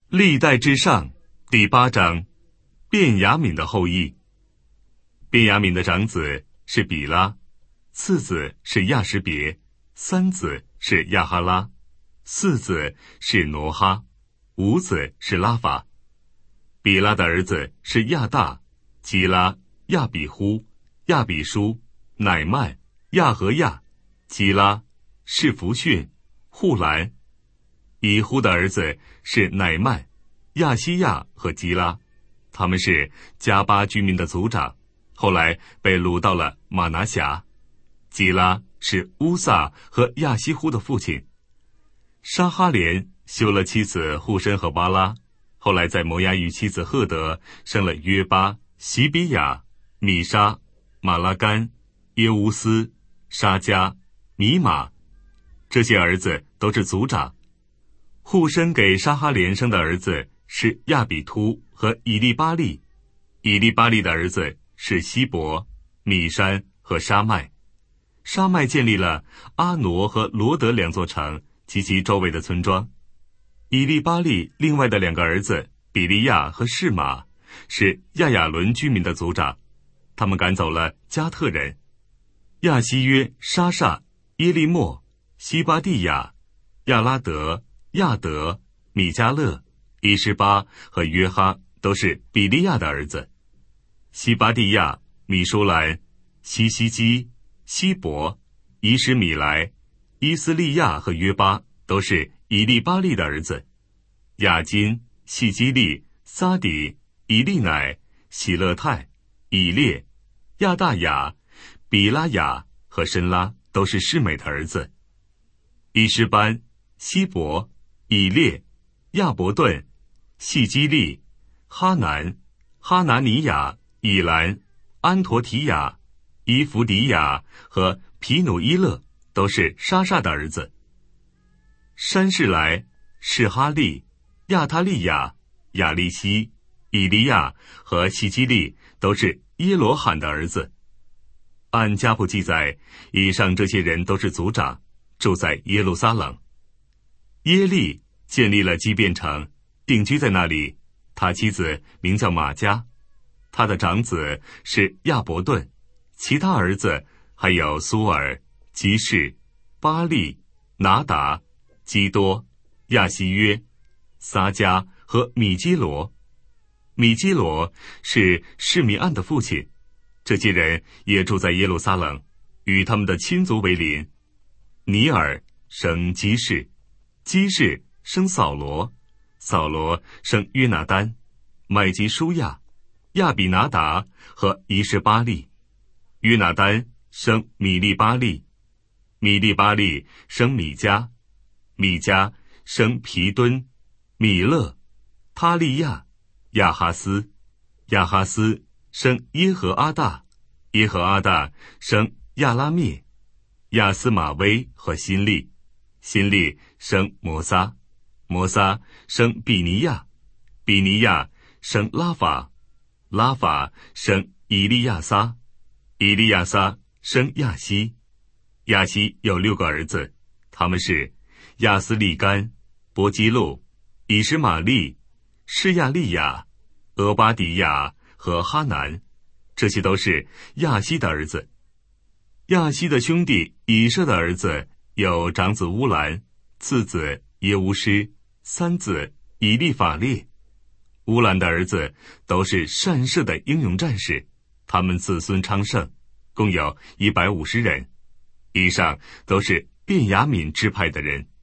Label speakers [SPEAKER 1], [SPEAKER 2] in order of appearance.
[SPEAKER 1] 历代之上第8章，便雅悯的后裔。便雅悯的长子是比拉，次子是亚什别，三子是亚哈拉，四子是挪哈，五子是拉法。比拉的儿子是亚大、基拉、亚比呼、亚比书、乃曼、亚和亚、基拉、是弗逊、户兰。以呼的儿子是乃曼、亚西亚和基拉，他们是加巴居民的族长，后来被掳到了马拿辖。基拉是乌萨和亚西呼的父亲。沙哈连休了妻子户申和巴拉，后来在摩押与妻子赫德生了约巴、西比亚、米沙、马拉干、耶乌斯、沙加、米玛，这些儿子都是族长。户申给沙哈连生的儿子是亚比突和以利巴利，以利巴利的儿子是希伯、米山和沙麦。沙麦建立了阿挪和罗德2座城及其周围的村庄。以利巴利另外的2个儿子比利亚和示玛是亚雅伦居民的族长，他们赶走了加特人。亚西约、沙煞、耶利莫、西巴蒂亚、亚拉德、亚德、米迦勒、伊施巴和约哈都是比利亚的儿子。西巴蒂亚、米舒兰、西西基、希伯、伊什米来、伊斯利亚和约巴都是以利巴利的儿子。亚金、细基利、撒底、以利乃、喜勒泰、以列、亚大雅、比拉雅和申拉都是示美的儿子。伊施班、希伯、以列、亚伯顿、细基利、哈南、哈拿尼亚、以兰、安陀提亚、伊弗迪亚和皮努伊勒都是沙煞的儿子。山士来、士哈利、亚他利亚、亚利西、以利亚和西基利都是耶罗罕的儿子。按家谱记载，以上这些人都是族长，住在耶路撒冷。耶利建立了基遍城，定居在那里，他妻子名叫玛加，他的长子是亚伯顿，其他儿子还有苏尔、基士、巴利、拿达、基多、亚西约、撒加和米基罗。米基罗是示米暗的父亲，这些人也住在耶路撒冷，与他们的亲族为邻。尼尔生基士，基士生扫罗，扫罗生约拿单、麦基舒亚、亚比拿达和伊施巴利。约拿单生米利巴利，米利巴利生米迦，米迦生皮敦、米勒、他利亚、亚哈斯，亚哈斯生耶和阿大，耶和阿大生亚拉灭、亚斯马威和辛利，辛利生摩撒，摩撒生比尼亚，比尼亚生拉法，拉法生以利亚撒，以利亚撒生亚西，亚西有6个儿子，他们是亚斯利干、伯基路、以实玛利、示亚利亚、俄巴底亚和哈南，这些都是亚西的儿子。亚西的兄弟以设的儿子有长子乌兰，次子耶乌施，三子以利法列。乌兰的儿子都是善射的英勇战士，他们子孙昌盛，共有150人。以上都是便雅悯支派的人。